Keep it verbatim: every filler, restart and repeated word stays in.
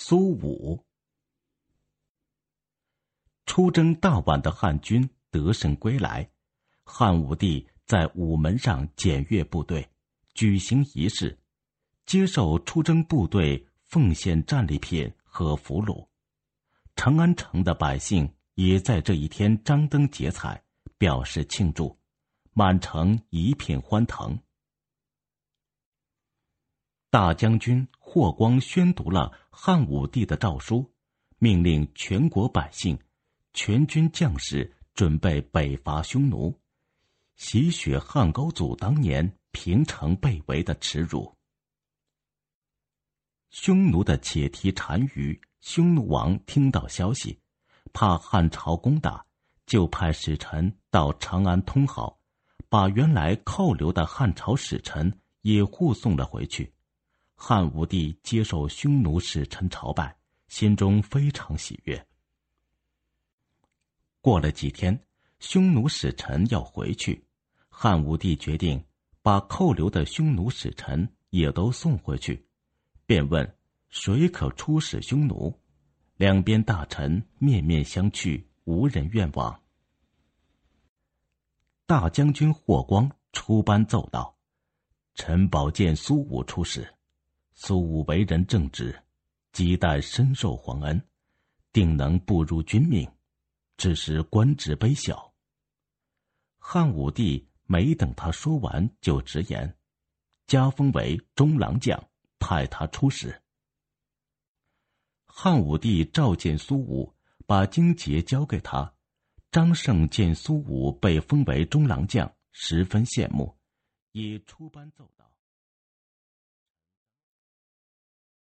苏武。出征大宛的汉军得胜归来，汉武帝在午门上检阅部队，举行仪式，接受出征部队奉献战利品和俘虏。长安城的百姓也在这一天张灯结彩，表示庆祝，满城一片欢腾。大将军霍光宣读了汉武帝的诏书，命令全国百姓、全军将士准备北伐匈奴，洗雪汉高祖当年平城被围的耻辱。匈奴的且提单于匈奴王听到消息，怕汉朝攻打，就派使臣到长安通好，把原来扣留的汉朝使臣也护送了回去。汉武帝接受匈奴使臣朝拜，心中非常喜悦。过了几天，匈奴使臣要回去，汉武帝决定把扣留的匈奴使臣也都送回去，便问谁可出使匈奴。两边大臣面面相觑，无人愿往。大将军霍光出班奏道：臣保荐苏武出使。苏武为人正直，亟待深受皇恩，定能步入军命，只是官职卑小。汉武帝没等他说完，就直言，加封为中郎将，派他出使。汉武帝召见苏武，把荆节交给他。张胜见苏武被封为中郎将，十分羡慕，也出班奏道。